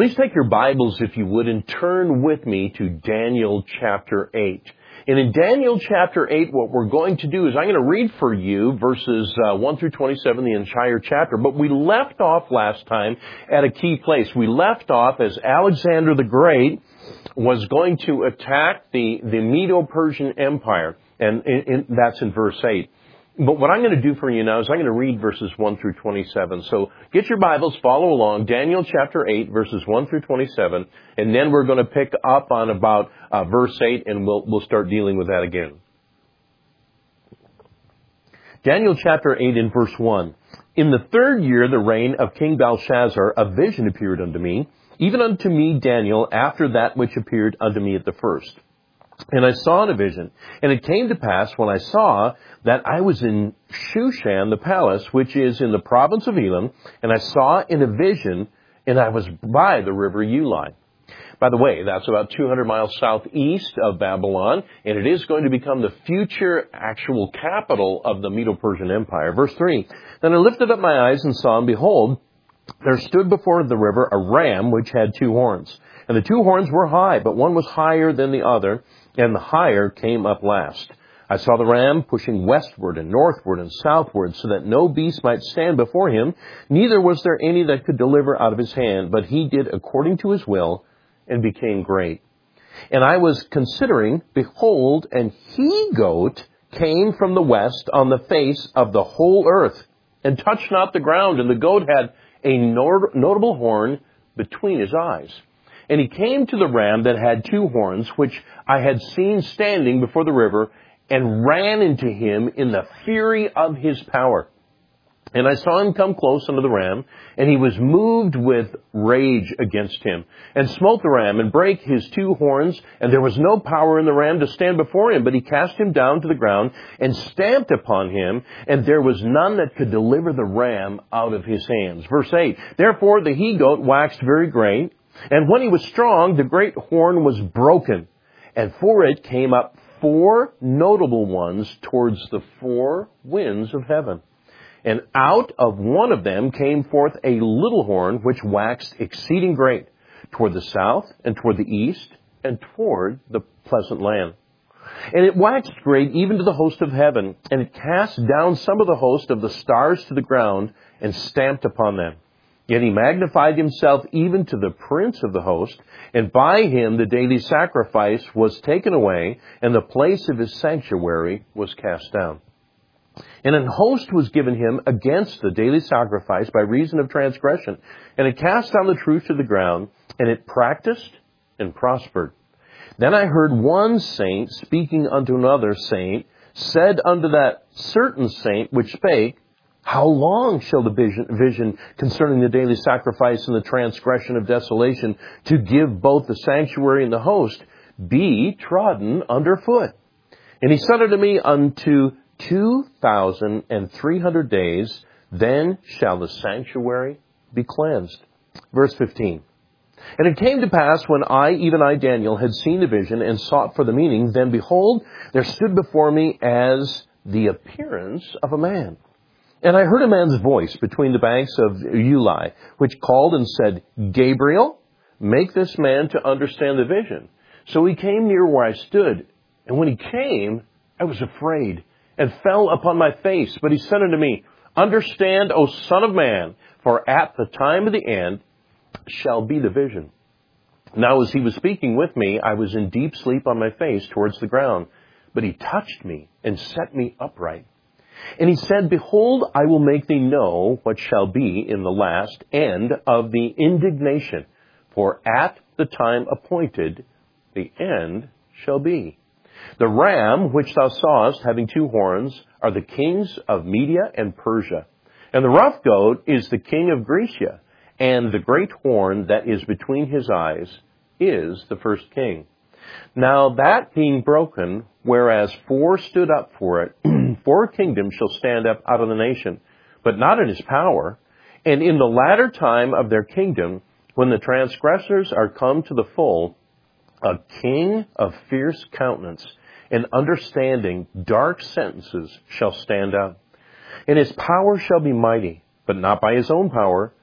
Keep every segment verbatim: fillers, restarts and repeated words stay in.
Please take your Bibles, if you would, and turn with me to Daniel chapter eight. And in Daniel chapter eight, what we're going to do is I'm going to read for you verses uh, one through twenty-seven, the entire chapter. But we left off last time at a key place. We left off as Alexander the Great was going to attack the, the Medo-Persian Empire. And, and, and that's in verse eight. But what I'm going to do for you now is I'm going to read verses one through twenty-seven. So get your Bibles, follow along, Daniel chapter eight, verses one through twenty-seven, and then we're going to pick up on about uh, verse eight, and we'll, we'll start dealing with that again. Daniel chapter eight in verse one. In the third year, the reign of King Belshazzar, a vision appeared unto me, even unto me, Daniel, after that which appeared unto me at the first. And I saw in a vision, and it came to pass when I saw that I was in Shushan, the palace, which is in the province of Elam, and I saw in a vision, and I was by the river Ulai. By the way, that's about two hundred miles southeast of Babylon, and it is going to become the future actual capital of the Medo-Persian Empire. Verse three, Then I lifted up my eyes and saw, and behold, there stood before the river a ram which had two horns. And the two horns were high, but one was higher than the other, and the higher came up last. I saw the ram pushing westward and northward and southward, so that no beast might stand before him, neither was there any that could deliver out of his hand, but he did according to his will, and became great. And I was considering, behold, an he-goat came from the west on the face of the whole earth, and touched not the ground, and the goat had a not- notable horn between his eyes. And he came to the ram that had two horns, which I had seen standing before the river, and ran into him in the fury of his power. And I saw him come close unto the ram, and he was moved with rage against him, and smote the ram, and brake his two horns, and there was no power in the ram to stand before him, but he cast him down to the ground, and stamped upon him, and there was none that could deliver the ram out of his hands. Verse eight, Therefore the he-goat waxed very great, and when he was strong, the great horn was broken, and for it came up four notable ones towards the four winds of heaven. And out of one of them came forth a little horn, which waxed exceeding great, toward the south, and toward the east, and toward the pleasant land. And it waxed great even to the host of heaven, and it cast down some of the host of the stars to the ground, and stamped upon them. Yet he magnified himself even to the prince of the host, and by him the daily sacrifice was taken away, and the place of his sanctuary was cast down. And an host was given him against the daily sacrifice by reason of transgression, and it cast down the truth to the ground, and it practiced and prospered. Then I heard one saint speaking unto another saint, said unto that certain saint which spake, How long shall the vision, vision concerning the daily sacrifice and the transgression of desolation, to give both the sanctuary and the host, be trodden under foot? And he said unto me, Unto two thousand and three hundred days, then shall the sanctuary be cleansed. Verse fifteen. And it came to pass, when I, even I, Daniel, had seen the vision and sought for the meaning, then behold, there stood before me as the appearance of a man. And I heard a man's voice between the banks of Ulai, which called and said, Gabriel, make this man to understand the vision. So he came near where I stood, and when he came, I was afraid, and fell upon my face. But he said unto me, Understand, O son of man, for at the time of the end shall be the vision. Now as he was speaking with me, I was in deep sleep on my face towards the ground. But he touched me and set me upright. And he said, Behold, I will make thee know what shall be in the last end of the indignation. For at the time appointed, the end shall be. The ram which thou sawest, having two horns, are the kings of Media and Persia. And the rough goat is the king of Grecia. And the great horn that is between his eyes is the first king. Now that being broken, whereas four stood up for it, four kingdoms shall stand up out of the nation, but not in his power. And in the latter time of their kingdom, when the transgressors are come to the full, a king of fierce countenance and understanding dark sentences shall stand up. And his power shall be mighty, but not by his own power,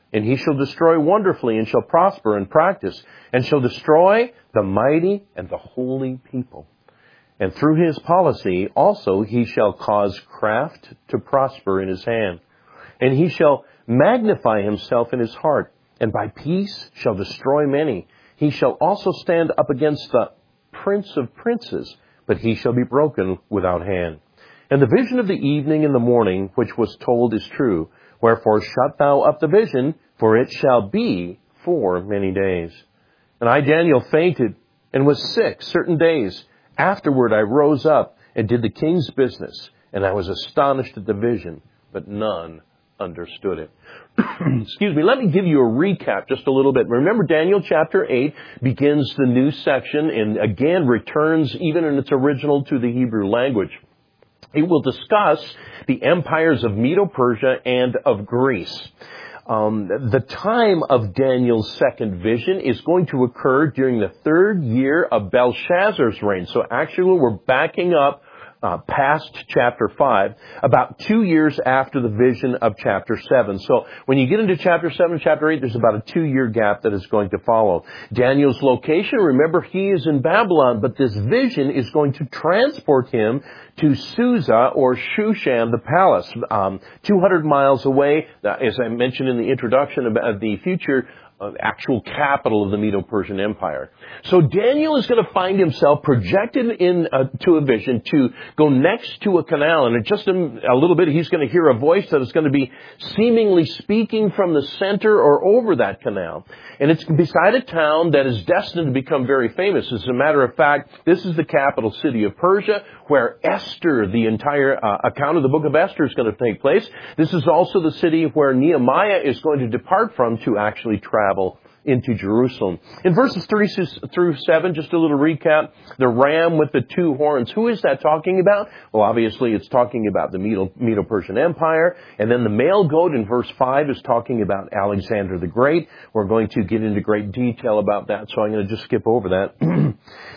And he shall destroy wonderfully, and shall prosper and practice, and shall destroy the mighty and the holy people. And through his policy also he shall cause craft to prosper in his hand. And he shall magnify himself in his heart, and by peace shall destroy many. He shall also stand up against the prince of princes, but he shall be broken without hand. And the vision of the evening and the morning, which was told, is true. Wherefore shut thou up the vision, for it shall be for many days. And I, Daniel, fainted and was sick certain days. Afterward I rose up and did the king's business, and I was astonished at the vision, but none understood it. Excuse me, let me give you a recap just a little bit. Remember, Daniel chapter eight begins the new section and again returns, even in its original, to the Hebrew language. It will discuss the empires of Medo-Persia and of Greece. Um, the time of Daniel's second vision is going to occur during the third year of Belshazzar's reign. So actually we're backing up uh, past chapter five, about two years after the vision of chapter seven. So when you get into chapter seven, chapter eight, there's about a two-year gap that is going to follow. Daniel's location, remember, he is in Babylon, but this vision is going to transport him to Susa or Shushan, the palace, um, two hundred miles away, uh, as I mentioned in the introduction, about the future uh, actual capital of the Medo-Persian Empire. So Daniel is going to find himself projected in uh, to a vision to go next to a canal, and in just a, a little bit he's going to hear a voice that is going to be seemingly speaking from the center or over that canal. And it's beside a town that is destined to become very famous. As a matter of fact, this is the capital city of Persia, where Esther, the entire uh, account of the book of Esther, is going to take place. This is also the city where Nehemiah is going to depart from to actually travel into Jerusalem. In verses three through seven, just a little recap, the ram with the two horns. Who is that talking about? Well, obviously it's talking about the Medo- Medo-Persian Empire. And then the male goat in verse five is talking about Alexander the Great. We're going to get into great detail about that, so I'm going to just skip over that.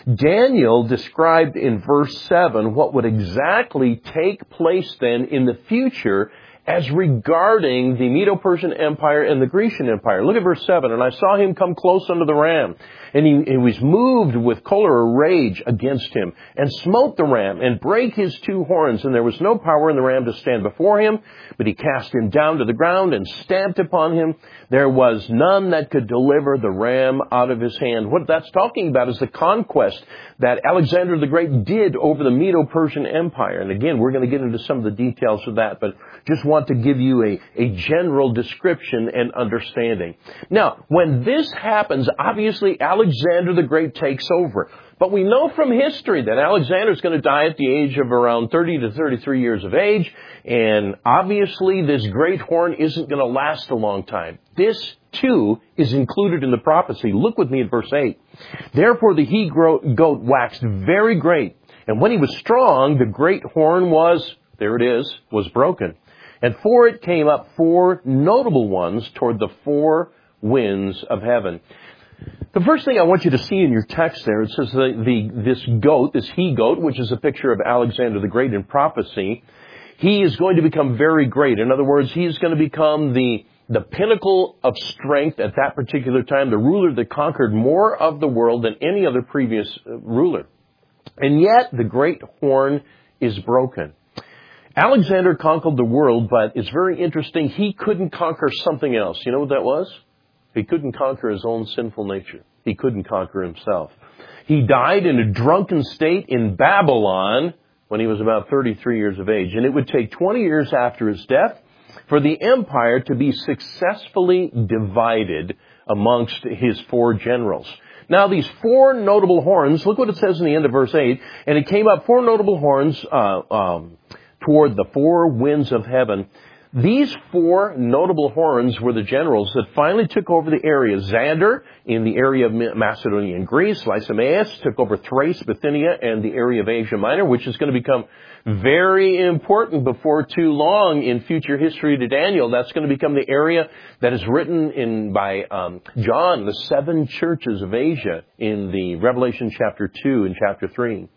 Daniel described in verse seven what would exactly take place then in the future as regarding the Medo-Persian Empire and the Grecian Empire. Look at verse seven. And I saw him come close unto the ram, and he, he was moved with choler or rage against him, and smote the ram, and brake his two horns. And there was no power in the ram to stand before him, but he cast him down to the ground, and stamped upon him. There was none that could deliver the ram out of his hand. What that's talking about is the conquest that Alexander the Great did over the Medo-Persian Empire. And again, we're going to get into some of the details of that, but just want to give you a, a general description and understanding. Now, when this happens, obviously Alexander the Great takes over. But we know from history that Alexander is going to die at the age of around thirty to thirty-three years of age. And obviously this great horn isn't going to last a long time. This, too, is included in the prophecy. Look with me at verse eight. Therefore the he-goat waxed very great. And when he was strong, the great horn was, there it is, was broken. And for it came up four notable ones toward the four winds of heaven. The first thing I want you to see in your text there, it says the, the this goat, this he-goat, which is a picture of Alexander the Great in prophecy, he is going to become very great. In other words, he is going to become the, the pinnacle of strength at that particular time, the ruler that conquered more of the world than any other previous ruler. And yet, the great horn is broken. Alexander conquered the world, but it's very interesting, he couldn't conquer something else. You know what that was? He couldn't conquer his own sinful nature. He couldn't conquer himself. He died in a drunken state in Babylon when he was about thirty-three years of age. And it would take twenty years after his death for the empire to be successfully divided amongst his four generals. Now, these four notable horns, look what it says in the end of verse eight. And it came up four notable horns uh, um, toward the four winds of heaven. These four notable horns were the generals that finally took over the area. Xander in the area of Macedonia and Greece. Lysimaeus took over Thrace, Bithynia, and the area of Asia Minor, which is going to become very important before too long in future history to Daniel. That's going to become the area that is written in by um, John, the seven churches of Asia in the Revelation chapter two and chapter three.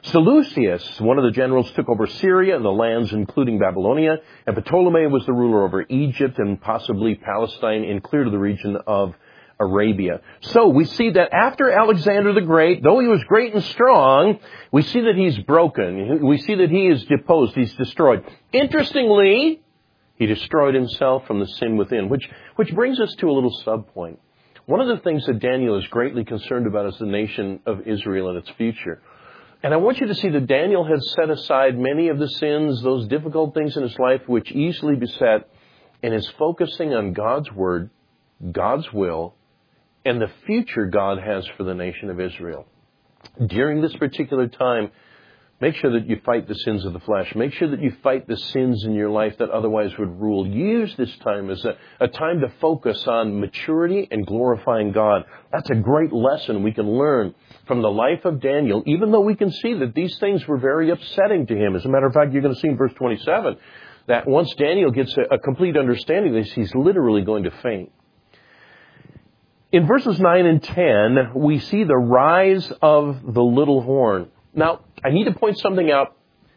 Seleucus, one of the generals, took over Syria and the lands including Babylonia, and Ptolemy was the ruler over Egypt and possibly Palestine and clear to the region of Arabia. So we see that after Alexander the Great, though he was great and strong, we see that he's broken. We see that he is deposed, he's destroyed. Interestingly, he destroyed himself from the sin within, which, which brings us to a little sub-point. One of the things that Daniel is greatly concerned about is the nation of Israel and its future. And I want you to see that Daniel has set aside many of the sins, those difficult things in his life which easily beset, and is focusing on God's word, God's will, and the future God has for the nation of Israel. During this particular time, make sure that you fight the sins of the flesh. Make sure that you fight the sins in your life that otherwise would rule. Use this time as a, a time to focus on maturity and glorifying God. That's a great lesson we can learn from the life of Daniel, even though we can see that these things were very upsetting to him. As a matter of fact, you're going to see in verse twenty-seven that once Daniel gets a, a complete understanding of this, he's literally going to faint. In verses nine and ten, we see the rise of the little horn. Now, I need to point something out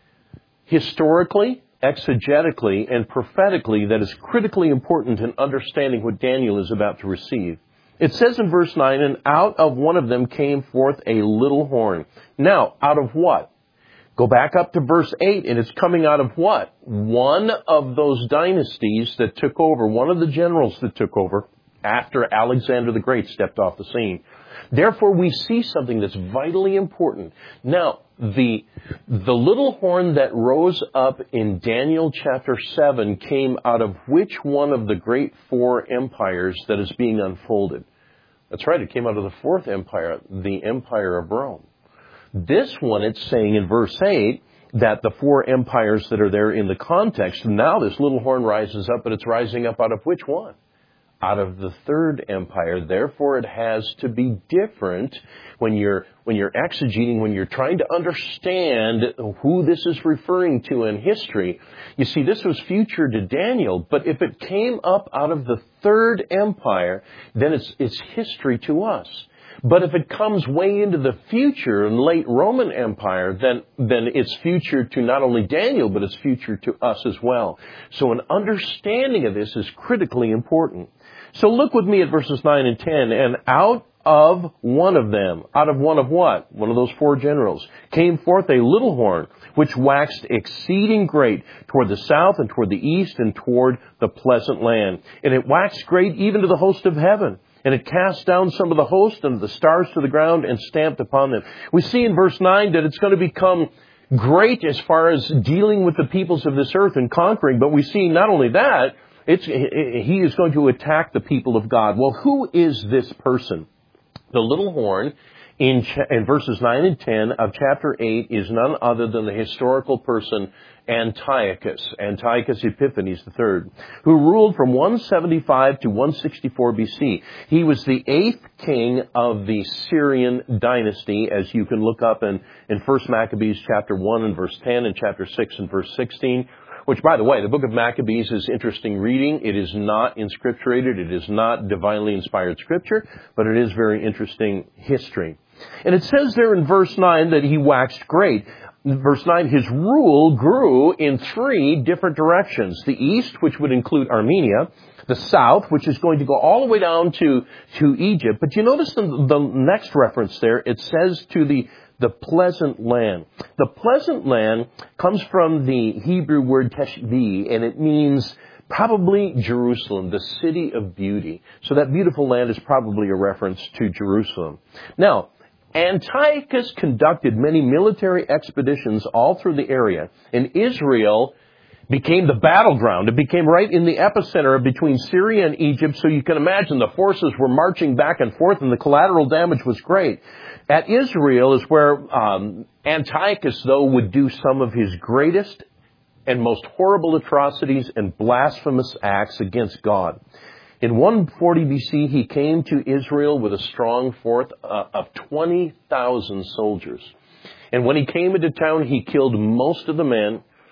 historically, exegetically, and prophetically that is critically important in understanding what Daniel is about to receive. It says in verse nine, and out of one of them came forth a little horn. Now, out of what? Go back up to verse eight, and it's coming out of what? One of those dynasties that took over, one of the generals that took over after Alexander the Great stepped off the scene. Therefore, we see something that's vitally important. Now, the, the little horn that rose up in Daniel chapter seven came out of which one of the great four empires that is being unfolded? That's right, it came out of the fourth empire, the empire of Rome. This one, it's saying in verse eight, that the four empires that are there in the context, now this little horn rises up, but it's rising up out of which one? Out of the third empire. Therefore, it has to be different when you're when you're exegeting, when you're trying to understand who this is referring to in history. You see, this was future to Daniel, but if it came up out of the third empire, then it's it's history to us. But if it comes way into the future in late Roman Empire, then, then it's future to not only Daniel, but it's future to us as well. So an understanding of this is critically important. So look with me at verses nine and ten. And out of one of them, out of one of what? One of those four generals, came forth a little horn, which waxed exceeding great toward the south and toward the east and toward the pleasant land. And it waxed great even to the host of heaven. And it cast down some of the host and the stars to the ground and stamped upon them. We see in verse nine that it's going to become great as far as dealing with the peoples of this earth and conquering. But we see not only that, it's, he is going to attack the people of God. Well, who is this person? The little horn in, in verses nine and ten of chapter eight is none other than the historical person Antiochus, Antiochus Epiphanes the third, who ruled from one seventy-five to one sixty-four B C. He was the eighth king of the Syrian dynasty, as you can look up in, in First Maccabees chapter one and verse ten and chapter six and verse sixteen. Which, by the way, the book of Maccabees is interesting reading. It is not inscripturated. It is not divinely inspired scripture, but it is very interesting history. And it says there in verse nine that he waxed great. In verse nine, his rule grew in three different directions. The east, which would include Armenia. The south, which is going to go all the way down to, to Egypt. But you notice the, the next reference there, it says to the The pleasant land. The pleasant land comes from the Hebrew word teshvi, and it means probably Jerusalem, the city of beauty. So that beautiful land is probably a reference to Jerusalem. Now, Antiochus conducted many military expeditions all through the area, and Israel became the battleground. It became right in the epicenter between Syria and Egypt, so you can imagine the forces were marching back and forth, and the collateral damage was great. At Israel is where um, Antiochus, though, would do some of his greatest and most horrible atrocities and blasphemous acts against God. In one forty B C, he came to Israel with a strong force uh, of twenty thousand soldiers. And when he came into town, he killed most of the men,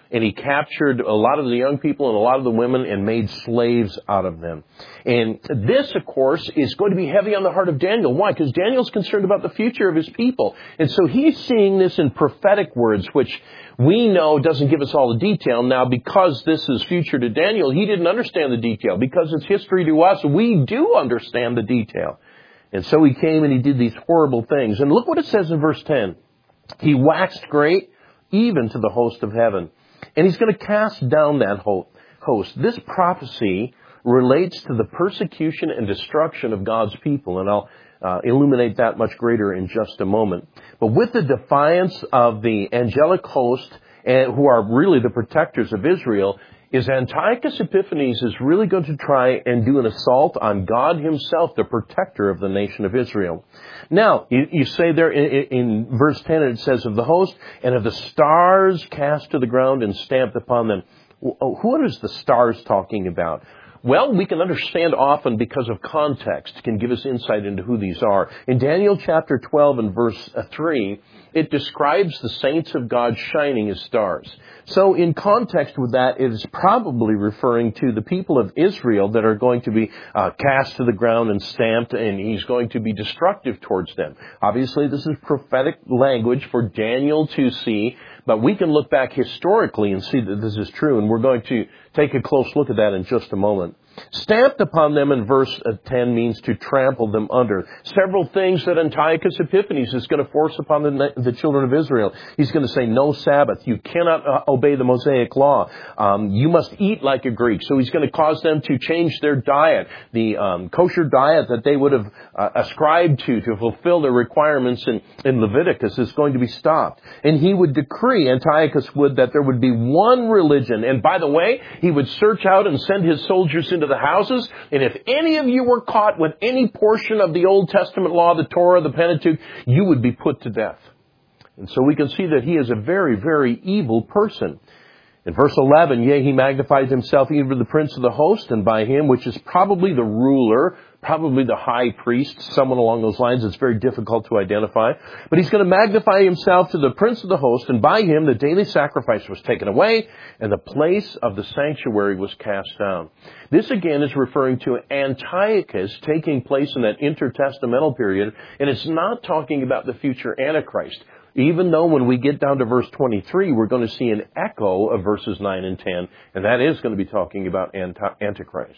and he captured a lot of the young people and a lot of the women and made slaves out of them. And this, of course, is going to be heavy on the heart of Daniel. Why? Because Daniel's concerned about the future of his people. And so he's seeing this in prophetic words, which we know doesn't give us all the detail. Now, because this is future to Daniel, he didn't understand the detail. Because it's history to us, we do understand the detail. And so he came and he did these horrible things. And look what it says in verse ten. He waxed great even to the host of heaven. And he's going to cast down that host. This prophecy relates to the persecution and destruction of God's people. And I'll uh, illuminate that much greater in just a moment. But with the defiance of the angelic host, uh, who are really the protectors of Israel, is Antiochus Epiphanes is really going to try and do an assault on God himself, the protector of the nation of Israel. Now, you, you say there in, in verse ten, it says, of the host, and of the stars cast to the ground and stamped upon them. What is the stars talking about? Well, we can understand often because of context, can give us insight into who these are. In Daniel chapter twelve and verse three, it describes the saints of God shining as stars. So in context with that, it is probably referring to the people of Israel that are going to be uh, cast to the ground and stamped, and he's going to be destructive towards them. Obviously, this is prophetic language for Daniel to see, but we can look back historically and see that this is true, and we're going to take a close look at that in just a moment. Stamped upon them in verse ten means to trample them under. Several things that Antiochus Epiphanes is going to force upon the, the children of Israel. He's going to say no Sabbath. You cannot uh, obey the Mosaic law. Um, you must eat like a Greek. So he's going to cause them to change their diet. The um, kosher diet that they would have uh, ascribed to to fulfill their requirements in, in Leviticus is going to be stopped. And he would decree, Antiochus would, that there would be one religion. And by the way, he would search out and send his soldiers into the houses, and if any of you were caught with any portion of the Old Testament law, the Torah, the Pentateuch, you would be put to death. And so we can see that he is a very, very evil person. In verse eleven, yea, he magnified himself even to the prince of the host, and by him, which is probably the ruler, probably the high priest, someone along those lines. It's very difficult to identify. But he's going to magnify himself to the prince of the host, and by him the daily sacrifice was taken away, and the place of the sanctuary was cast down. This again is referring to Antiochus taking place in that intertestamental period, and it's not talking about the future Antichrist. Even though when we get down to verse twenty-three, we're going to see an echo of verses nine and ten, and that is going to be talking about Antichrist.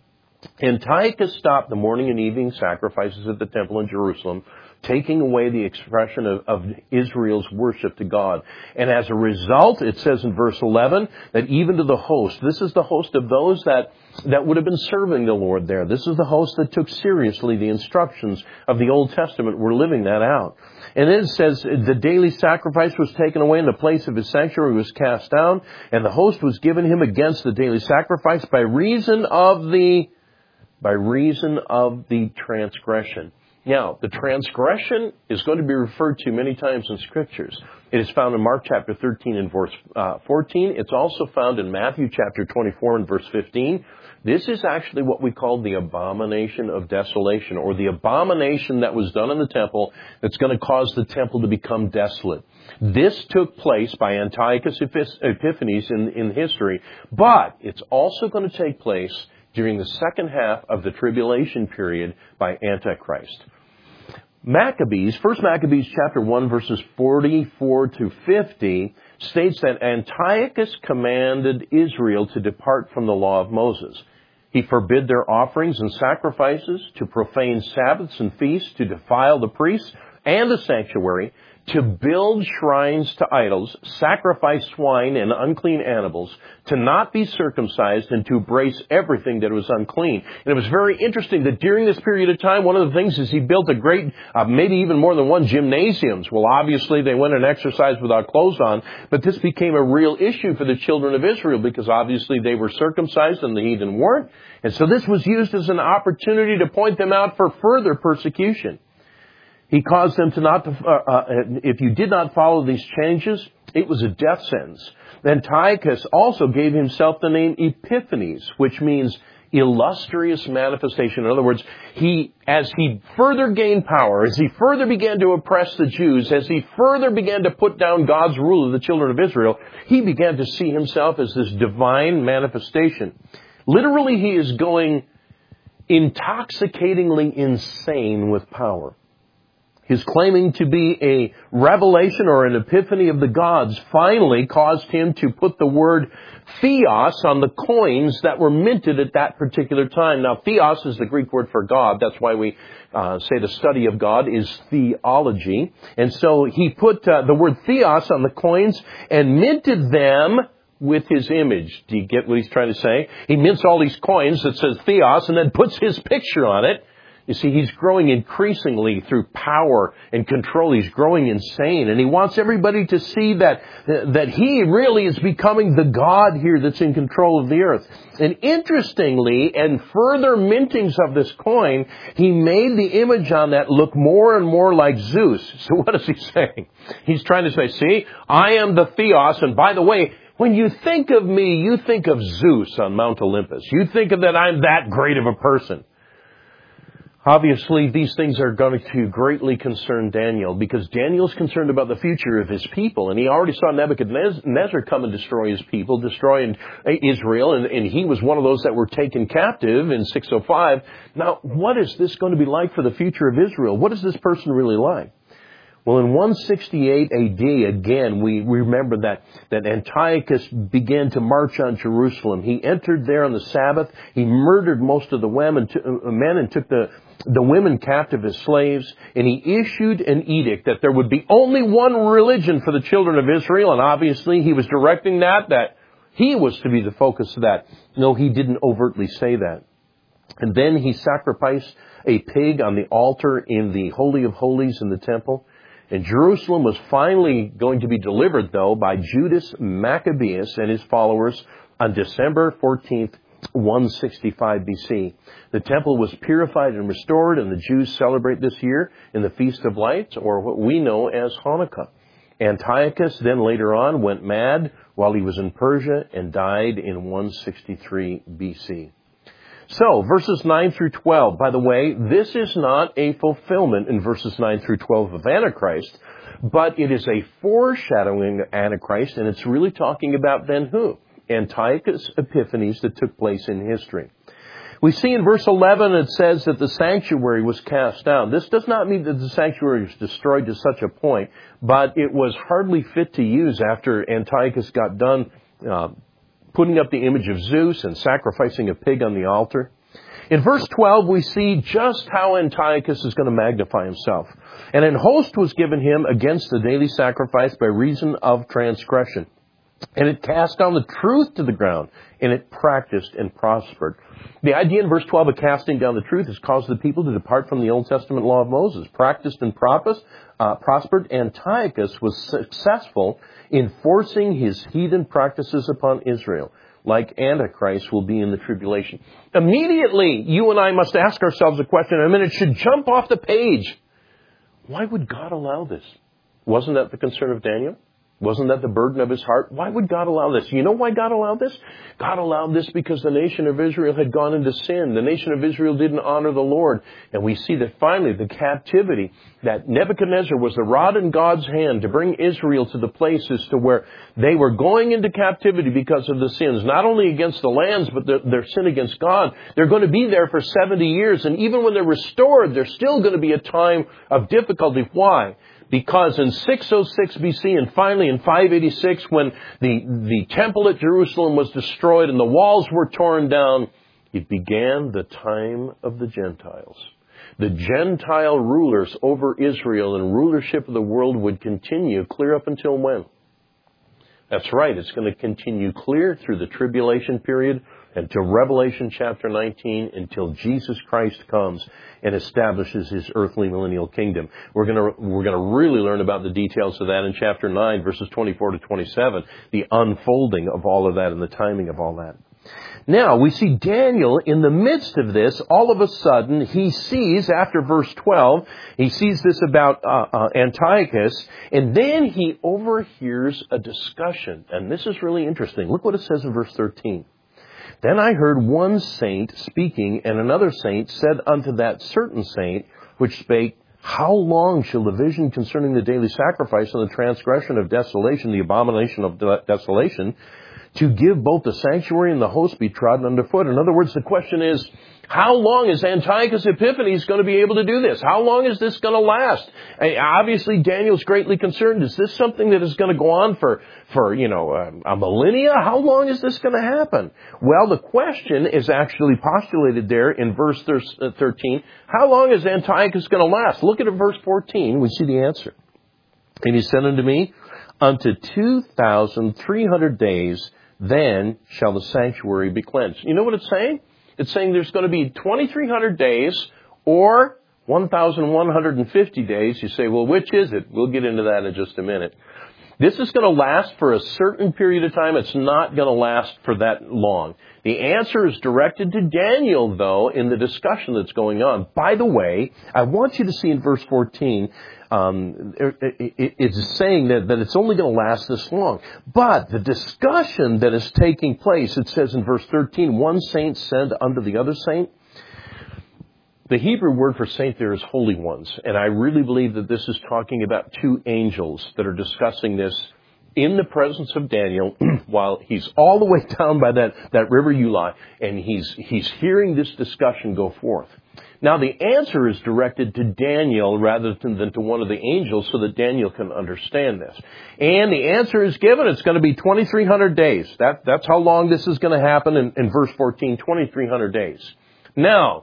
Antiochus stopped the morning and evening sacrifices at the temple in Jerusalem, taking away the expression of, of Israel's worship to God. And as a result, it says in verse eleven that even to the host, this is the host of those that, that would have been serving the Lord there. This is the host that took seriously the instructions of the Old Testament. We're living that out. And then it says the daily sacrifice was taken away and the place of his sanctuary was cast down, and the host was given him against the daily sacrifice by reason of the by reason of the transgression. Now, the transgression is going to be referred to many times in Scriptures. It is found in Mark chapter thirteen and verse uh, fourteen. It's also found in Matthew chapter twenty-four and verse fifteen. This is actually what we call the abomination of desolation, or the abomination that was done in the temple that's going to cause the temple to become desolate. This took place by Antiochus Epiphanes in, in history, but it's also going to take place during the second half of the tribulation period by Antichrist. Maccabees, First Maccabees chapter one, verses forty-four to fifty, states that Antiochus commanded Israel to depart from the law of Moses. He forbid their offerings and sacrifices, to profane Sabbaths and feasts, to defile the priests and the sanctuary, to build shrines to idols, sacrifice swine and unclean animals, to not be circumcised, and to embrace everything that was unclean. And it was very interesting that during this period of time, one of the things is he built a great, uh, maybe even more than one gymnasiums. Well, obviously they went and exercised without clothes on, but this became a real issue for the children of Israel because obviously they were circumcised and the heathen weren't. And so this was used as an opportunity to point them out for further persecution. He caused them to not, to, uh, uh, if you did not follow these changes, it was a death sentence. Antiochus also gave himself the name Epiphanes, which means illustrious manifestation. In other words, he, as he further gained power, as he further began to oppress the Jews, as he further began to put down God's rule of the children of Israel, he began to see himself as this divine manifestation. Literally, he is going intoxicatingly insane with power. His claiming to be a revelation or an epiphany of the gods finally caused him to put the word theos on the coins that were minted at that particular time. Now, theos is the Greek word for God. That's why we uh, say the study of God is theology. And so he put uh, the word theos on the coins and minted them with his image. Do you get what he's trying to say? He mints all these coins that says theos and then puts his picture on it. You see, he's growing increasingly through power and control. He's growing insane. And he wants everybody to see that, that he really is becoming the God here that's in control of the earth. And interestingly, and further mintings of this coin, he made the image on that look more and more like Zeus. So what is he saying? He's trying to say, see, I am the Theos. And by the way, when you think of me, you think of Zeus on Mount Olympus. You think of that I'm that great of a person. Obviously, these things are going to greatly concern Daniel because Daniel's concerned about the future of his people. And he already saw Nebuchadnezzar come and destroy his people, destroy Israel. And, and he was one of those that were taken captive in six oh five. Now, what is this going to be like for the future of Israel? What is this person really like? Well, in one sixty-eight A D, again, we remember that, that Antiochus began to march on Jerusalem. He entered there on the Sabbath. He murdered most of the women, men and took the, the women captive as slaves. And he issued an edict that there would be only one religion for the children of Israel. And obviously, he was directing that, that he was to be the focus of that. No, he didn't overtly say that. And then he sacrificed a pig on the altar in the Holy of Holies in the temple. And Jerusalem was finally going to be delivered, though, by Judas Maccabeus and his followers on December fourteenth, one sixty-five B C. The temple was purified and restored, and the Jews celebrate this year in the Feast of Lights, or what we know as Hanukkah. Antiochus then later on went mad while he was in Persia and died in one sixty-three B C. So, verses nine through twelve, by the way, this is not a fulfillment in verses nine through twelve of Antichrist, but it is a foreshadowing of Antichrist, and it's really talking about then who? Antiochus Epiphanes that took place in history. We see in verse eleven it says that the sanctuary was cast down. This does not mean that the sanctuary was destroyed to such a point, but it was hardly fit to use after Antiochus got done uh, putting up the image of Zeus and sacrificing a pig on the altar. In verse twelve, we see just how Antiochus is going to magnify himself. And an host was given him against the daily sacrifice by reason of transgression. And it cast down the truth to the ground, and it practiced and prospered. The idea in verse twelve of casting down the truth has caused the people to depart from the Old Testament law of Moses. Practiced and uh, prospered. Antiochus was successful in forcing his heathen practices upon Israel, like Antichrist will be in the tribulation. Immediately, you and I must ask ourselves a question. I mean, it should jump off the page. Why would God allow this? Wasn't that the concern of Daniel? Wasn't that the burden of his heart? Why would God allow this? You know why God allowed this? God allowed this because the nation of Israel had gone into sin. The nation of Israel didn't honor the Lord. And we see that finally the captivity, that Nebuchadnezzar was the rod in God's hand to bring Israel to the places to where they were going into captivity because of the sins, not only against the lands, but their, their sin against God. They're going to be there for seventy years. And even when they're restored, there's still going to be a time of difficulty. Why? Because in six oh six B C and finally in five eighty-six, when the, the temple at Jerusalem was destroyed and the walls were torn down, it began the time of the Gentiles. The Gentile rulers over Israel and rulership of the world would continue clear up until when? That's right, it's going to continue clear through the tribulation period until Revelation chapter nineteen, until Jesus Christ comes and establishes his earthly millennial kingdom. We're going to we're going to really learn about the details of that in chapter nine, verses twenty-four to twenty-seven, the unfolding of all of that and the timing of all that. Now, we see Daniel in the midst of this. All of a sudden, he sees, after verse twelve, he sees this about uh, uh, Antiochus, and then he overhears a discussion. And this is really interesting. Look what it says in verse thirteen. Then I heard one saint speaking, and another saint said unto that certain saint, which spake, How long shall the vision concerning the daily sacrifice and the transgression of desolation, the abomination of de- desolation, to give both the sanctuary and the host be trodden underfoot? In other words, the question is, how long is Antiochus Epiphanes going to be able to do this? How long is this going to last? And obviously, Daniel's greatly concerned. Is this something that is going to go on for, for you know, a, a millennia? How long is this going to happen? Well, the question is actually postulated there in verse thirteen. How long is Antiochus going to last? Look at it, verse fourteen. We see the answer. And he said unto me, Unto two thousand three hundred days, then shall the sanctuary be cleansed. You know what it's saying? It's saying there's going to be twenty-three hundred days or one thousand one hundred fifty days. You say, well, which is it? We'll get into that in just a minute. This is going to last for a certain period of time. It's not going to last for that long. The answer is directed to Daniel, though, in the discussion that's going on. By the way, I want you to see in verse fourteen, um, it, it, it's saying that, that it's only going to last this long. But the discussion that is taking place, it says in verse thirteen, one saint said unto the other saint. The Hebrew word for saint there is holy ones. And I really believe that this is talking about two angels that are discussing this in the presence of Daniel while he's all the way down by that, that river Ulai, and he's, he's hearing this discussion go forth. Now, the answer is directed to Daniel rather than, than to one of the angels so that Daniel can understand this. And the answer is given. It's going to be twenty-three hundred days. That, that's how long this is going to happen in, in verse fourteen, twenty-three hundred days. Now,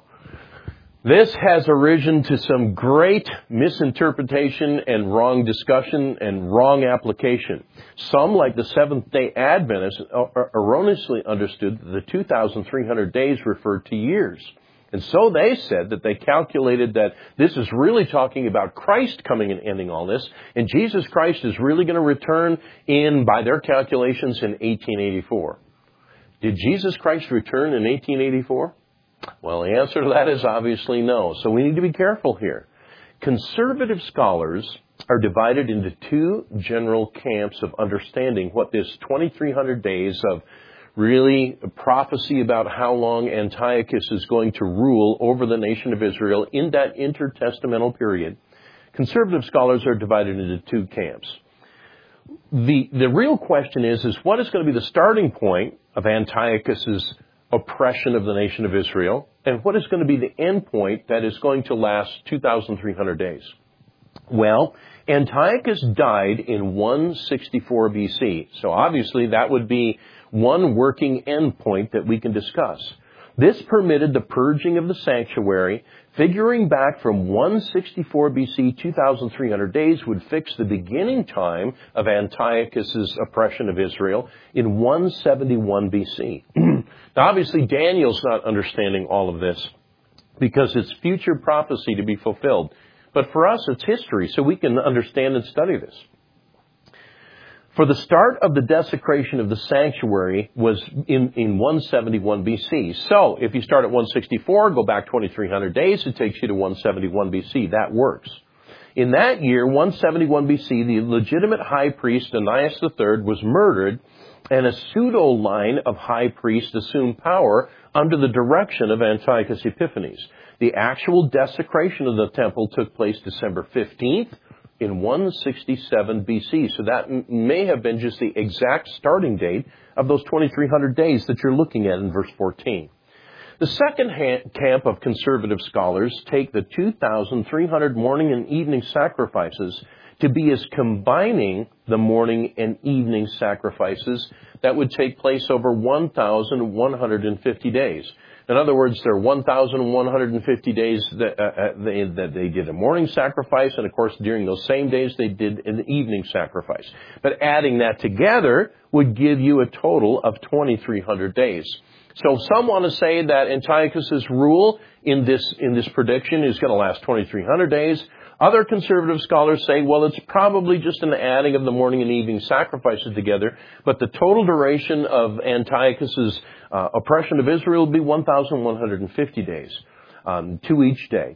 this has arisen to some great misinterpretation and wrong discussion and wrong application. Some, like the Seventh-day Adventists, erroneously understood that the two thousand three hundred days referred to years. And so they said that they calculated that this is really talking about Christ coming and ending all this, and Jesus Christ is really going to return in, by their calculations, in eighteen eighty-four. Did Jesus Christ return in eighteen eighty-four? Well, the answer to that is obviously no. So we need to be careful here. Conservative scholars are divided into two general camps of understanding what this twenty-three hundred days of really prophecy about how long Antiochus is going to rule over the nation of Israel in that intertestamental period. Conservative scholars are divided into two camps. The, the real question is, is what is going to be the starting point of Antiochus's oppression of the nation of Israel, and what is going to be the end point that is going to last two thousand three hundred days? Well, Antiochus died in one sixty-four B C, so obviously that would be one working end point that we can discuss. This permitted the purging of the sanctuary. Figuring back from one sixty-four B C, two thousand three hundred days would fix the beginning time of Antiochus's oppression of Israel in one seventy-one B C. Now, obviously, Daniel's not understanding all of this because it's future prophecy to be fulfilled. But for us, it's history, so we can understand and study this. For the start of the desecration of the sanctuary was in, in one seventy-one B C. So, if you start at one sixty-four, go back twenty-three hundred days, it takes you to one seventy-one B C. That works. In that year, one seventy-one B C, the legitimate high priest, Anias the third, was murdered, and a pseudo-line of high priests assumed power under the direction of Antiochus Epiphanes. The actual desecration of the temple took place December fifteenth, in one sixty-seven B C. So that m- may have been just the exact starting date of those twenty-three hundred days that you're looking at in verse fourteen. The second ha- camp of conservative scholars take the two thousand three hundred morning and evening sacrifices to be as combining the morning and evening sacrifices that would take place over one thousand one hundred fifty days. In other words, there are one thousand one hundred fifty days that, uh, they, that they did a morning sacrifice, and of course, during those same days, they did an evening sacrifice. But adding that together would give you a total of twenty-three hundred days. So some want to say that Antiochus's rule in this, in this prediction is going to last twenty-three hundred days. Other conservative scholars say, well, it's probably just an adding of the morning and evening sacrifices together, but the total duration of Antiochus's uh, oppression of Israel will be one thousand one hundred fifty days, um, two each day.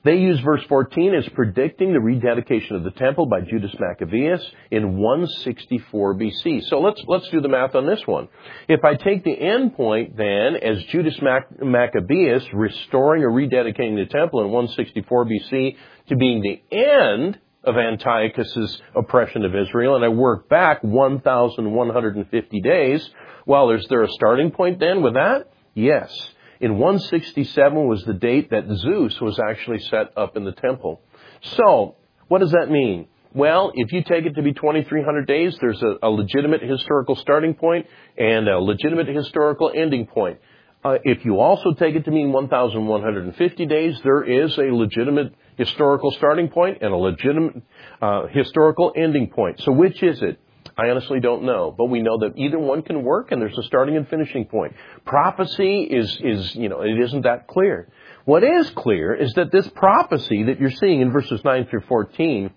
They use verse fourteen as predicting the rededication of the temple by Judas Maccabeus in one sixty-four B C. So let's let's do the math on this one. If I take the end point then as Judas Mac- Maccabeus restoring or rededicating the temple in one sixty-four B C to being the end of Antiochus's oppression of Israel, and I work back one thousand one hundred fifty days, well, is there a starting point then with that? Yes. In one sixty-seven was the date that Zeus was actually set up in the temple. So, what does that mean? Well, if you take it to be twenty-three hundred days, there's a, a legitimate historical starting point and a legitimate historical ending point. Uh, if you also take it to mean one thousand one hundred fifty days, there is a legitimate historical starting point and a legitimate uh, historical ending point. So which is it? I honestly don't know, but we know that either one can work and there's a starting and finishing point. Prophecy is, is, you know, it isn't that clear. What is clear is that this prophecy that you're seeing in verses nine through fourteen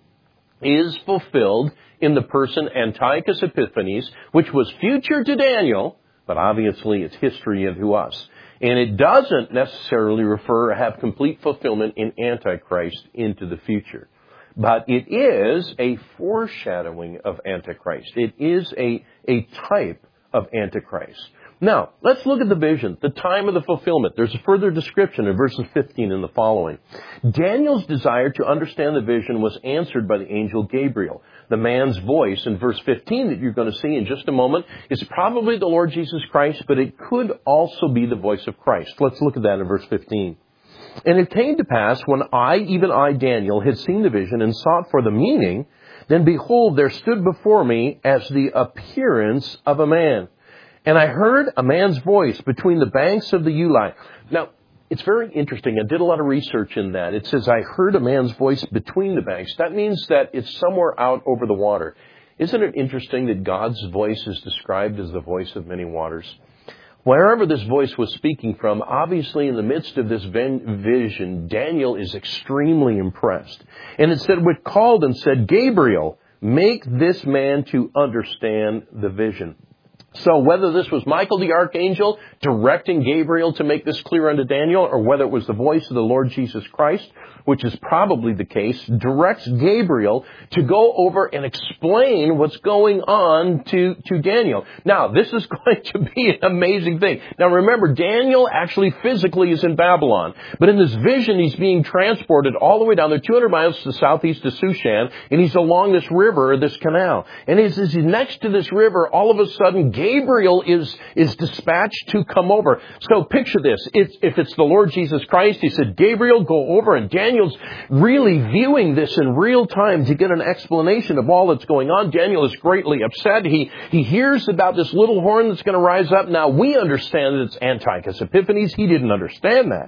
is fulfilled in the person Antiochus Epiphanes, which was future to Daniel, but obviously it's history unto us. And it doesn't necessarily refer or have complete fulfillment in Antichrist into the future. But it is a foreshadowing of Antichrist. It is a, a type of Antichrist. Now, let's look at the vision, the time of the fulfillment. There's a further description in verses fifteen and the following. Daniel's desire to understand the vision was answered by the angel Gabriel. The man's voice in verse fifteen that you're going to see in just a moment is probably the Lord Jesus Christ, but it could also be the voice of Christ. Let's look at that in verse fifteen. And it came to pass, when I, even I, Daniel, had seen the vision and sought for the meaning, then behold, there stood before me as the appearance of a man. And I heard a man's voice between the banks of the Ulai. Now, it's very interesting. I did a lot of research in that. It says, I heard a man's voice between the banks. That means that it's somewhere out over the water. Isn't it interesting that God's voice is described as the voice of many waters? Wherever this voice was speaking from, obviously in the midst of this vision, Daniel is extremely impressed. And it said, "What called and said, Gabriel, make this man to understand the vision." So whether this was Michael the archangel directing Gabriel to make this clear unto Daniel, or whether it was the voice of the Lord Jesus Christ, which is probably the case, directs Gabriel to go over and explain what's going on to, to Daniel. Now, this is going to be an amazing thing. Now remember, Daniel actually physically is in Babylon, but in this vision he's being transported all the way down there, two hundred miles to the southeast of Shushan, and he's along this river, or this canal. And as he's next to this river, all of a sudden Gabriel is, is dispatched to come over. So picture this. It's, if it's the Lord Jesus Christ, he said, Gabriel, go over, and Daniel Daniel's really viewing this in real time to get an explanation of all that's going on. Daniel is greatly upset. He, he hears about this little horn that's going to rise up. Now, we understand that it's Antiochus Epiphanes. He didn't understand that.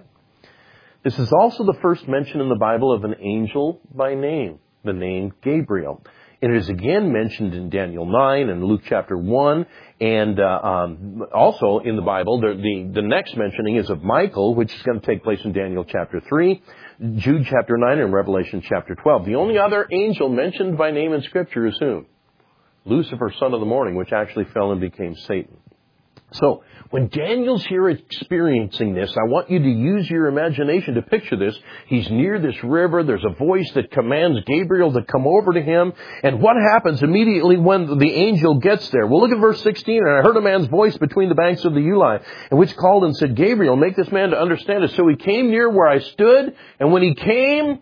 This is also the first mention in the Bible of an angel by name, the name Gabriel. And it is again mentioned in Daniel nine and Luke chapter one. And uh, um, also in the Bible, the, the, the next mentioning is of Michael, which is going to take place in Daniel chapter three, Jude chapter nine, and Revelation chapter twelve. The only other angel mentioned by name in Scripture is whom? Lucifer, son of the morning, which actually fell and became Satan. So, when Daniel's here experiencing this, I want you to use your imagination to picture this. He's near this river. There's a voice that commands Gabriel to come over to him. And what happens immediately when the angel gets there? Well, look at verse sixteen. And I heard a man's voice between the banks of the Ulai, and which called and said, Gabriel, make this man to understand it. So he came near where I stood, and when he came,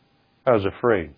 I was afraid.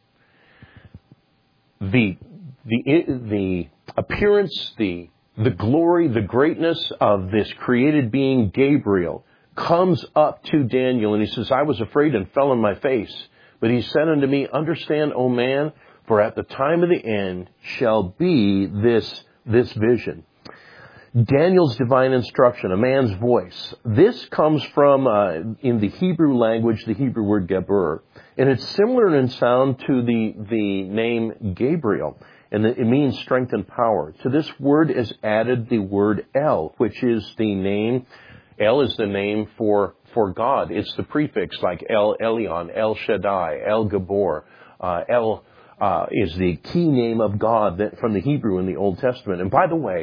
The, the, the appearance, the The glory, the greatness of this created being, Gabriel, comes up to Daniel, and he says, I was afraid and fell on my face. But he said unto me, understand, O man, for at the time of the end shall be this, this vision. Daniel's divine instruction, a man's voice. This comes from, uh, in the Hebrew language, the Hebrew word Gabur. And it's similar in sound to the, the name Gabriel. And it means strength and power. To this word is added the word El, which is the name, El is the name for, for God. It's the prefix like El Elyon, El Shaddai, El Gabor. Uh, El uh, is the key name of God that, from the Hebrew in the Old Testament. And by the way,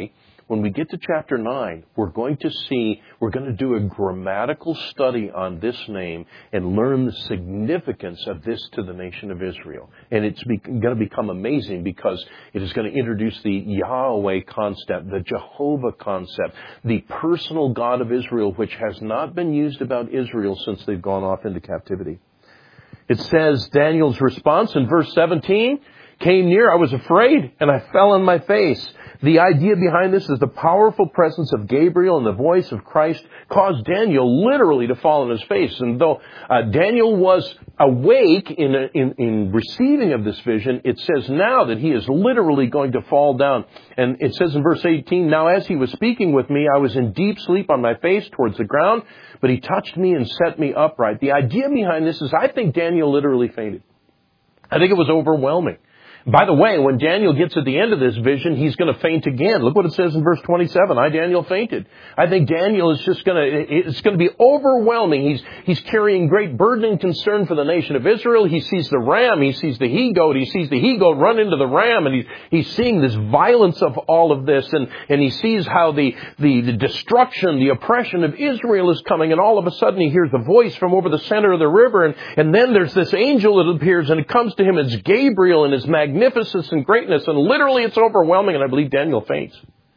When we get to chapter nine, we're going to see, we're going to do a grammatical study on this name and learn the significance of this to the nation of Israel. And it's be, going to become amazing because it is going to introduce the Yahweh concept, the Jehovah concept, the personal God of Israel, which has not been used about Israel since they've gone off into captivity. It says, Daniel's response in verse seventeen, came near, I was afraid, and I fell on my face. The idea behind this is the powerful presence of Gabriel and the voice of Christ caused Daniel literally to fall on his face. And though uh, Daniel was awake in, in, in receiving of this vision, it says now that he is literally going to fall down. And it says in verse eighteen, now as he was speaking with me, I was in deep sleep on my face towards the ground, but he touched me and set me upright. The idea behind this is I think Daniel literally fainted. I think it was overwhelming. By the way, when Daniel gets to the end of this vision, he's going to faint again. Look what it says in verse twenty-seven. I, Daniel, fainted. I think Daniel is just going to, it's going to be overwhelming. He's, he's carrying great burden and concern for the nation of Israel. He sees the ram. He sees the he-goat. He sees the he-goat run into the ram. And he's, he's seeing this violence of all of this. And, and he sees how the, the, the destruction, the oppression of Israel is coming. And all of a sudden he hears a voice from over the center of the river. And, and then there's this angel that appears and it comes to him as Gabriel and his magnificence. Magnificence and greatness, and literally it's overwhelming, and I believe Daniel faints.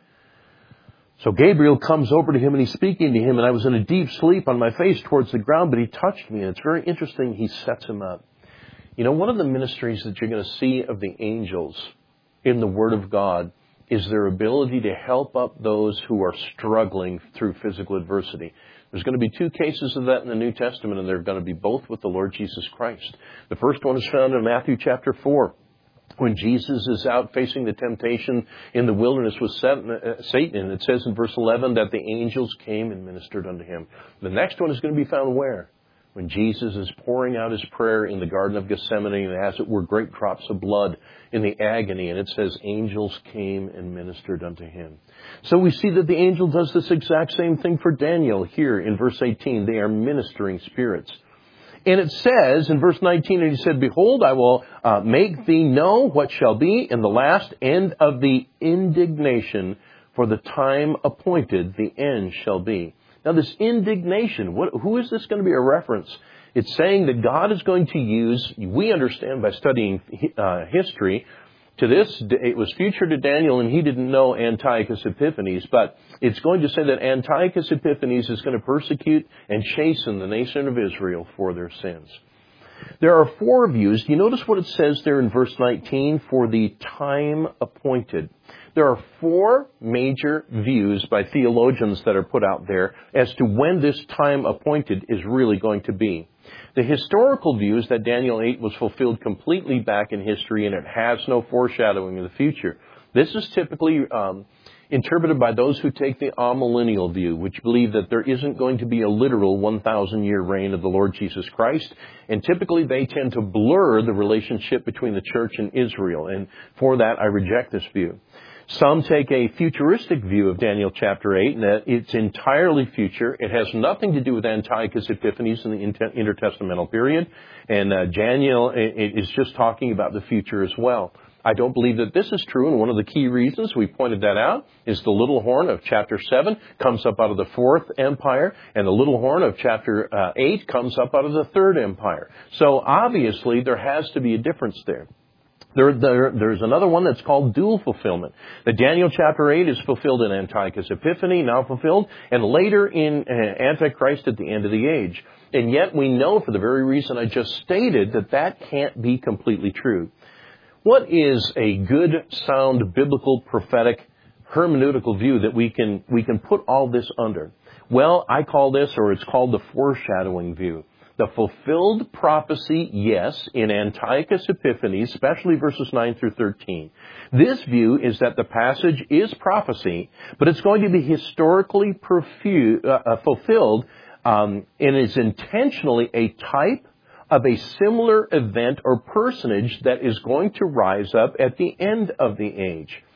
So Gabriel comes over to him, and he's speaking to him, and I was in a deep sleep on my face towards the ground, but he touched me, and it's very interesting, he sets him up. You know, one of the ministries that you're going to see of the angels in the Word of God is their ability to help up those who are struggling through physical adversity. There's going to be two cases of that in the New Testament, and they're going to be both with the Lord Jesus Christ. The first one is found in Matthew chapter four. When Jesus is out facing the temptation in the wilderness with Satan, and it says in verse eleven that the angels came and ministered unto him. The next one is going to be found where? When Jesus is pouring out his prayer in the Garden of Gethsemane, and as it were great drops of blood in the agony, and it says angels came and ministered unto him. So we see that the angel does this exact same thing for Daniel here in verse eighteen. They are ministering spirits. And it says in verse nineteen, and he said, behold, I will uh, make thee know what shall be in the last end of the indignation, for the time appointed the end shall be. Now this indignation, what, who is this going to be a reference? It's saying that God is going to use, we understand by studying uh, history, to this, it was future to Daniel, and he didn't know Antiochus Epiphanes, but it's going to say that Antiochus Epiphanes is going to persecute and chasten the nation of Israel for their sins. There are four views. Do you notice what it says there in verse nineteen? For the time appointed. There are four major views by theologians that are put out there as to when this time appointed is really going to be. The historical view is that Daniel eight was fulfilled completely back in history and it has no foreshadowing of the future. This is typically um, interpreted by those who take the amillennial view, which believe that there isn't going to be a literal one thousand year reign of the Lord Jesus Christ. And typically they tend to blur the relationship between the church and Israel. And for that, I reject this view. Some take a futuristic view of Daniel chapter eight, and that it's entirely future. It has nothing to do with Antiochus Epiphanes in the intertestamental period. And uh, Daniel is just talking about the future as well. I don't believe that this is true, and one of the key reasons we pointed that out is the little horn of chapter seven comes up out of the fourth empire, and the little horn of chapter uh, eight comes up out of the third empire. So obviously there has to be a difference there. There, there, there's another one that's called dual fulfillment. The Daniel chapter eight is fulfilled in Antiochus Epiphanes, now fulfilled, and later in uh, Antichrist at the end of the age. And yet we know for the very reason I just stated that that can't be completely true. What is a good, sound, biblical, prophetic, hermeneutical view that we can, we can put all this under? Well, I call this, or it's called the foreshadowing view. The fulfilled prophecy, yes, in Antiochus Epiphanes, especially verses nine through thirteen. This view is that the passage is prophecy, but it's going to be historically perfu- uh, fulfilled um, and is intentionally a type of a similar event or personage that is going to rise up at the end of the age.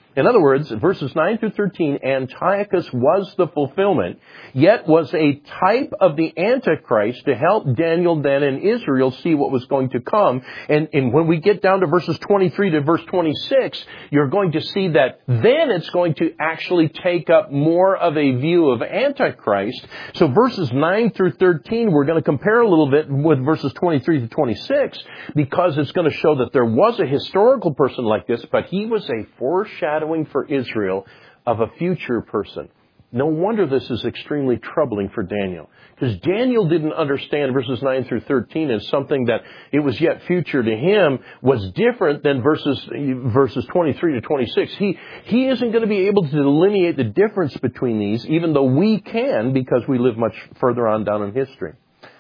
In other words, verses nine through thirteen, Antiochus was the fulfillment, yet was a type of the Antichrist to help Daniel then and Israel see what was going to come. And, and when we get down to verses twenty-three to verse twenty-six, you're going to see that then it's going to actually take up more of a view of Antichrist. So verses nine through thirteen, we're going to compare a little bit with verses twenty-three to twenty-six, because it's going to show that there was a historical person like this, but he was a foreshadowing for Israel of a future person. No wonder this is extremely troubling for Daniel, because Daniel didn't understand verses nine through thirteen as something that it was yet future to him was different than verses verses twenty-three to twenty-six. He he isn't going to be able to delineate the difference between these, even though we can, because we live much further on down in history.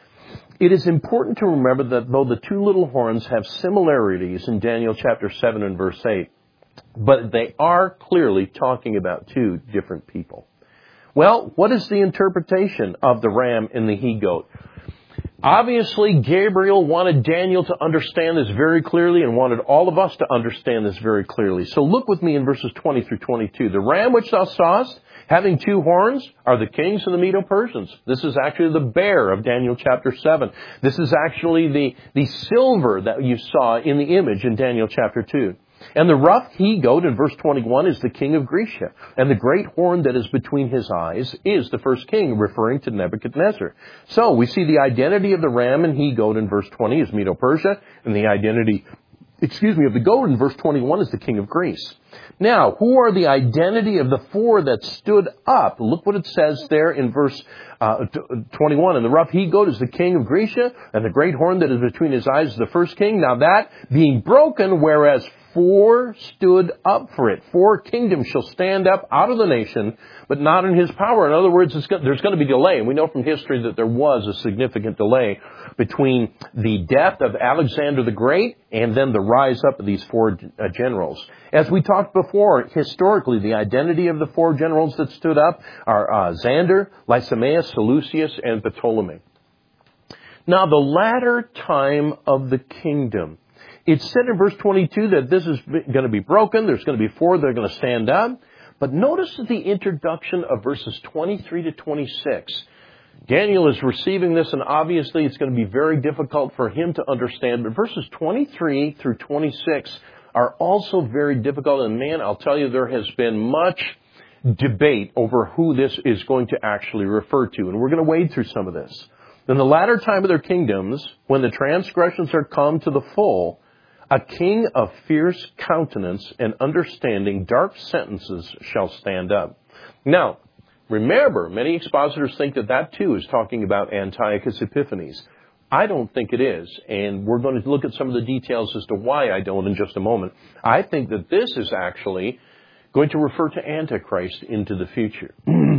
It is important to remember that though the two little horns have similarities in Daniel chapter seven and verse eight, but they are clearly talking about two different people. Well, what is the interpretation of the ram and the he-goat? Obviously, Gabriel wanted Daniel to understand this very clearly and wanted all of us to understand this very clearly. So look with me in verses twenty through twenty-two. The ram which thou sawest, having two horns, are the kings of the Medo-Persians. This is actually the bear of Daniel chapter seven. This is actually the, the silver that you saw in the image in Daniel chapter two. And the rough he-goat in verse twenty-one is the king of Grecia. And the great horn that is between his eyes is the first king, referring to Nebuchadnezzar. So we see the identity of the ram and he-goat in verse twenty is Medo-Persia, and the identity, excuse me, of the goat in verse twenty-one is the king of Greece. Now, who are the identity of the four that stood up? Look what it says there in verse uh, twenty-one. And the rough he-goat is the king of Grecia, and the great horn that is between his eyes is the first king. Now that being broken, whereas four stood up for it. Four kingdoms shall stand up out of the nation, but not in his power. In other words, it's got, there's going to be delay. And we know from history that there was a significant delay between the death of Alexander the Great and then the rise up of these four uh, generals. As we talked before, historically, the identity of the four generals that stood up are uh, Xander, Lysimaeus, Seleucus, and Ptolemy. Now, the latter time of the kingdom. It's said in verse twenty-two that this is going to be broken. There's going to be four that are going to stand up. But notice the introduction of verses twenty-three to twenty-six. Daniel is receiving this, and obviously it's going to be very difficult for him to understand. But verses twenty-three through twenty-six are also very difficult. And man, I'll tell you, there has been much debate over who this is going to actually refer to. And we're going to wade through some of this. In the latter time of their kingdoms, when the transgressions are come to the full, a king of fierce countenance and understanding dark sentences shall stand up. Now, remember, many expositors think that that too is talking about Antiochus Epiphanes. I don't think it is, and we're going to look at some of the details as to why I don't in just a moment. I think that this is actually going to refer to Antichrist into the future.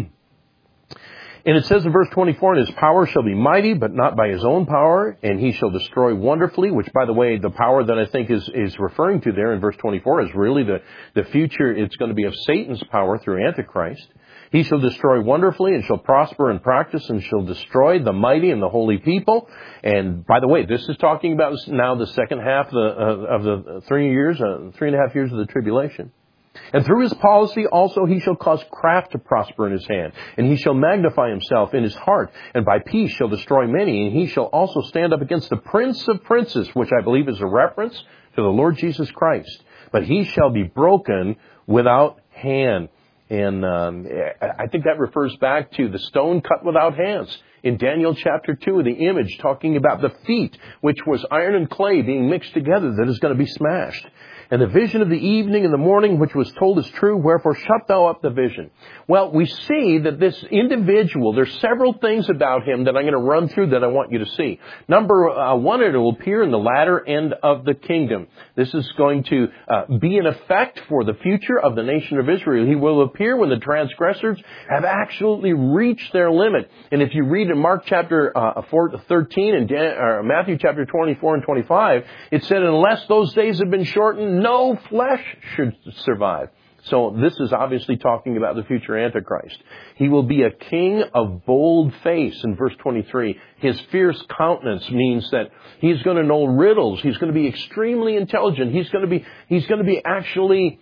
And it says in verse twenty-four, and his power shall be mighty, but not by his own power, and he shall destroy wonderfully, which, by the way, the power that I think is, is referring to there in verse twenty-four is really the, the future. It's going to be of Satan's power through Antichrist. He shall destroy wonderfully and shall prosper in practice and shall destroy the mighty and the holy people. And by the way, this is talking about now the second half of the, uh, of the three years, uh, three and a half years of the tribulation. And through his policy also he shall cause craft to prosper in his hand, and he shall magnify himself in his heart, and by peace shall destroy many, and he shall also stand up against the prince of princes, which I believe is a reference to the Lord Jesus Christ. But he shall be broken without hand. And um, I think that refers back to the stone cut without hands. In Daniel chapter two, the image talking about the feet, which was iron and clay being mixed together, that is going to be smashed. And the vision of the evening and the morning, which was told is true, wherefore shut thou up the vision. Well, we see that this individual, there's several things about him that I'm going to run through that I want you to see. Number uh, one, it will appear in the latter end of the kingdom. This is going to uh, be an effect for the future of the nation of Israel. He will appear when the transgressors have absolutely reached their limit. And if you read in Mark chapter uh, thirteen and Dan- uh, Matthew chapter twenty-four and twenty-five, it said, unless those days have been shortened, no flesh should survive. So this is obviously talking about the future Antichrist. He will be a king of bold face in verse twenty-three. His fierce countenance means that he's going to know riddles. He's going to be extremely intelligent. He's going to be, he's going to be actually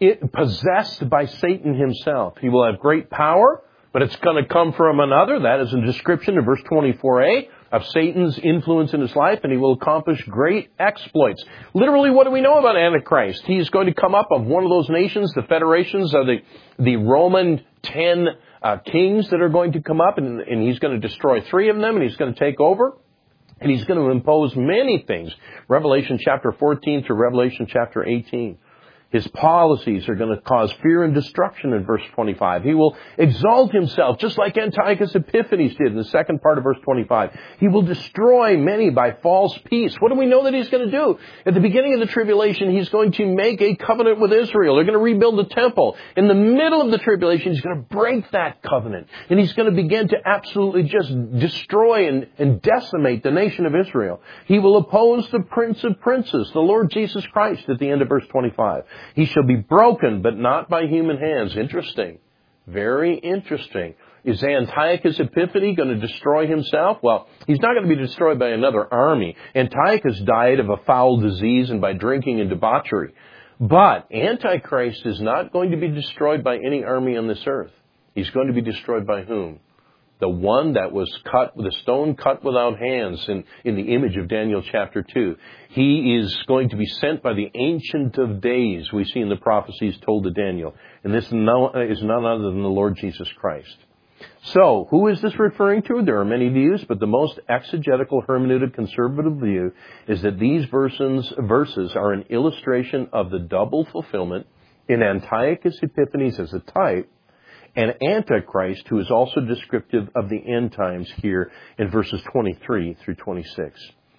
it, possessed by Satan himself. He will have great power, but it's going to come from another. That is a description in verse twenty-four a of Satan's influence in his life, and he will accomplish great exploits. Literally, what do we know about Antichrist? He's going to come up of one of those nations, the federations of the, the Roman ten uh, kings that are going to come up, and, and he's going to destroy three of them, and he's going to take over. And he's going to impose many things. Revelation chapter fourteen through Revelation chapter eighteen. His policies are going to cause fear and destruction in verse twenty-five. He will exalt himself, just like Antiochus Epiphanes did in the second part of verse twenty-five. He will destroy many by false peace. What do we know that he's going to do? At the beginning of the tribulation, he's going to make a covenant with Israel. They're going to rebuild the temple. In the middle of the tribulation, he's going to break that covenant. And he's going to begin to absolutely just destroy and, and decimate the nation of Israel. He will oppose the Prince of Princes, the Lord Jesus Christ, at the end of verse twenty-five. He shall be broken, but not by human hands. Interesting. Very interesting. Is Antiochus Epiphanes going to destroy himself? Well, he's not going to be destroyed by another army. Antiochus died of a foul disease and by drinking and debauchery. But Antichrist is not going to be destroyed by any army on this earth. He's going to be destroyed by whom? The one that was cut with a stone cut without hands in, in the image of Daniel chapter two. He is going to be sent by the Ancient of Days, we see in the prophecies told to Daniel. And this is none other than the Lord Jesus Christ. So, who is this referring to? There are many views, but the most exegetical, hermeneutic, conservative view is that these verses, verses are an illustration of the double fulfillment in Antiochus Epiphanes as a type, and Antichrist, who is also descriptive of the end times here in verses twenty-three through twenty-six.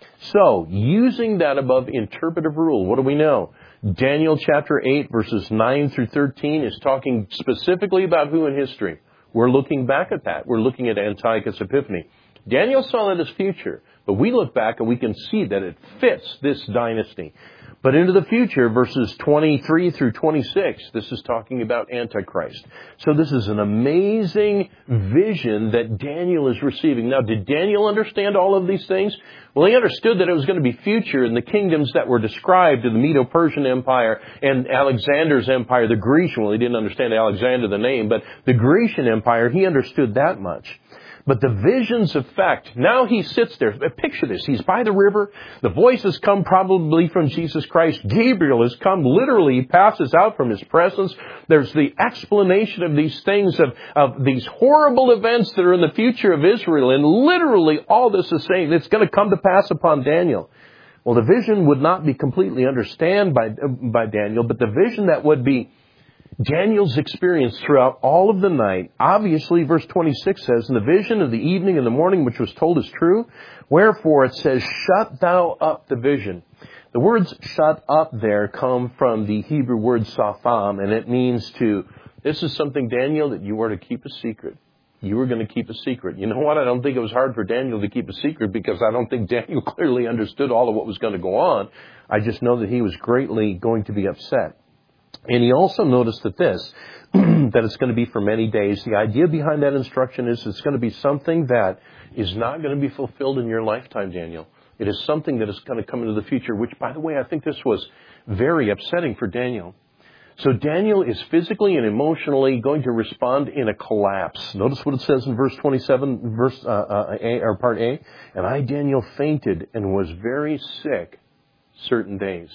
So, using that above interpretive rule, what do we know? Daniel chapter eight, verses nine through thirteen is talking specifically about who in history? We're looking back at that. We're looking at Antiochus Epiphanes. Daniel saw that as future, but we look back and we can see that it fits this dynasty. But into the future, verses twenty-three through twenty-six, this is talking about Antichrist. So this is an amazing vision that Daniel is receiving. Now, did Daniel understand all of these things? Well, he understood that it was going to be future, and the kingdoms that were described in the Medo-Persian Empire and Alexander's empire, the Grecian, well, he didn't understand Alexander, the name, but the Grecian Empire, he understood that much. But the vision's effect, now he sits there. Picture this. He's by the river. The voice has come probably from Jesus Christ. Gabriel has come. Literally, he passes out from his presence. There's the explanation of these things, of, of these horrible events that are in the future of Israel. And literally, all this is saying it's going to come to pass upon Daniel. Well, the vision would not be completely understood by, by Daniel, but the vision that would be Daniel's experience throughout all of the night, obviously, verse twenty-six says, "In the vision of the evening and the morning which was told is true. Wherefore," it says, "shut thou up the vision." The words shut up there come from the Hebrew word sapham, and it means to, this is something, Daniel, that you are to keep a secret. You were going to keep a secret. You know what? I don't think it was hard for Daniel to keep a secret because I don't think Daniel clearly understood all of what was going to go on. I just know that he was greatly going to be upset. And he also noticed that this, that it's going to be for many days. The idea behind that instruction is it's going to be something that is not going to be fulfilled in your lifetime, Daniel. It is something that is going to come into the future, which, by the way, I think this was very upsetting for Daniel. So Daniel is physically and emotionally going to respond in a collapse. Notice what it says in verse twenty-seven, verse uh, uh, A, or part A. "And I, Daniel, fainted and was very sick certain days."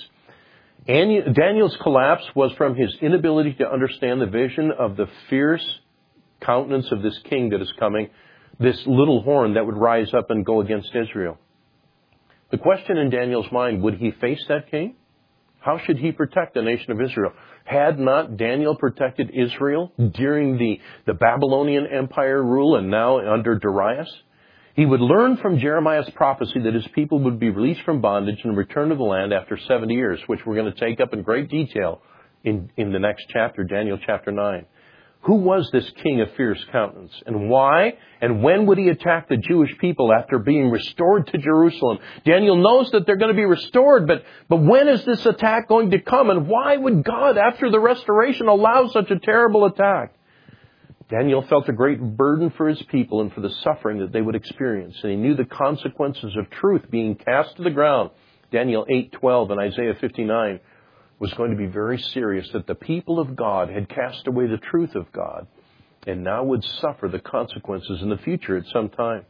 Daniel's collapse was from his inability to understand the vision of the fierce countenance of this king that is coming, this little horn that would rise up and go against Israel. The question in Daniel's mind, would he face that king? How should he protect the nation of Israel? Had not Daniel protected Israel during the, the Babylonian Empire rule and now under Darius? He would learn from Jeremiah's prophecy that his people would be released from bondage and return to the land after seventy years, which we're going to take up in great detail in, in the next chapter, Daniel chapter nine. Who was this king of fierce countenance, and why and when would he attack the Jewish people after being restored to Jerusalem? Daniel knows that they're going to be restored, but, but when is this attack going to come, and why would God, after the restoration, allow such a terrible attack? Daniel felt a great burden for his people and for the suffering that they would experience, and he knew the consequences of truth being cast to the ground. Daniel eight twelve and Isaiah fifty-nine was going to be very serious, that the people of God had cast away the truth of God and now would suffer the consequences in the future at some time.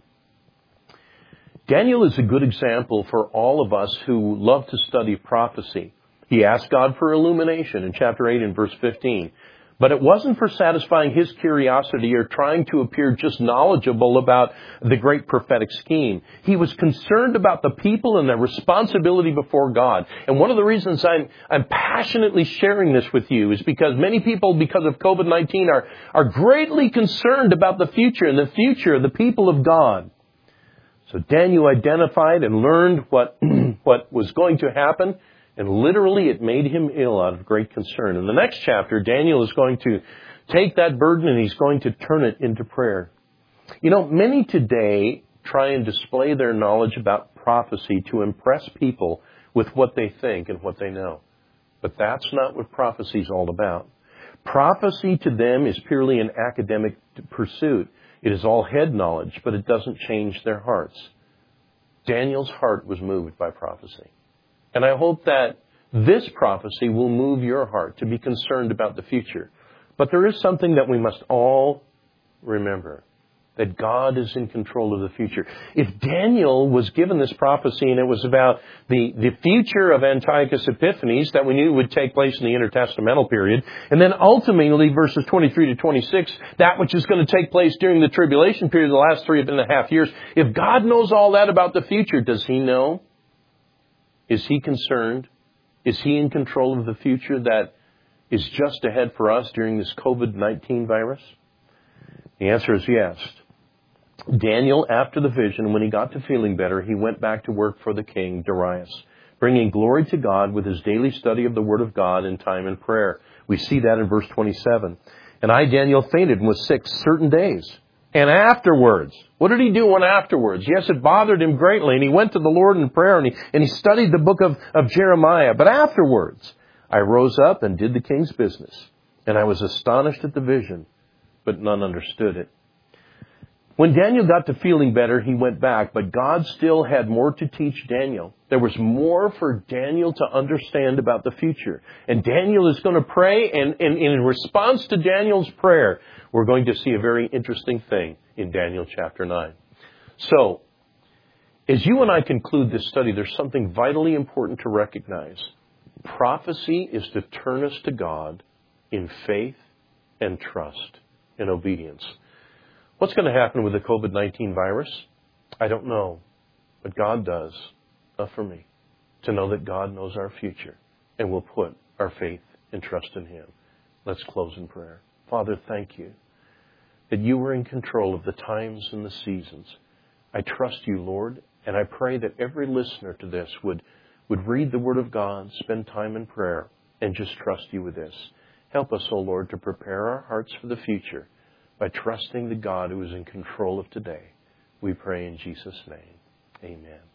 Daniel is a good example for all of us who love to study prophecy. He asked God for illumination in chapter eight and verse fifteen. But it wasn't for satisfying his curiosity or trying to appear just knowledgeable about the great prophetic scheme. He was concerned about the people and their responsibility before God. And one of the reasons I'm, I'm passionately sharing this with you is because many people, because of covid nineteen, are, are greatly concerned about the future and the future of the people of God. So Daniel identified and learned what, what was going to happen. And literally, it made him ill out of great concern. In the next chapter, Daniel is going to take that burden and he's going to turn it into prayer. You know, many today try and display their knowledge about prophecy to impress people with what they think and what they know. But that's not what prophecy is all about. Prophecy to them is purely an academic pursuit. It is all head knowledge, but it doesn't change their hearts. Daniel's heart was moved by prophecy. And I hope that this prophecy will move your heart to be concerned about the future. But there is something that we must all remember, that God is in control of the future. If Daniel was given this prophecy and it was about the, the future of Antiochus Epiphanes that we knew would take place in the intertestamental period, and then ultimately verses twenty-three to twenty-six, that which is going to take place during the tribulation period, the last three and a half years, if God knows all that about the future, does he know? Is he concerned? Is he in control of the future that is just ahead for us during this covid nineteen virus? The answer is yes. Daniel, after the vision, when he got to feeling better, he went back to work for the king, Darius, bringing glory to God with his daily study of the Word of God in time and prayer. We see that in verse twenty-seven. And I, Daniel, fainted and was sick certain days. And afterwards, what did he do when afterwards? Yes, it bothered him greatly, and he went to the Lord in prayer, and he, and he studied the book of, of Jeremiah. But afterwards, I rose up and did the king's business, and I was astonished at the vision, but none understood it. When Daniel got to feeling better, he went back, but God still had more to teach Daniel. There was more for Daniel to understand about the future. And Daniel is going to pray, and, and, and in response to Daniel's prayer, we're going to see a very interesting thing in Daniel chapter nine. So, as you and I conclude this study, there's something vitally important to recognize. Prophecy is to turn us to God in faith and trust and obedience. What's going to happen with the covid nineteen virus? I don't know, but God does. Enough for me to know that God knows our future, and we'll put our faith and trust in Him. Let's close in prayer. Father, thank you that you are in control of the times and the seasons. I trust you, Lord, and I pray that every listener to this would, would read the Word of God, spend time in prayer, and just trust you with this. Help us, O Lord, to prepare our hearts for the future by trusting the God who is in control of today. We pray in Jesus' name. Amen.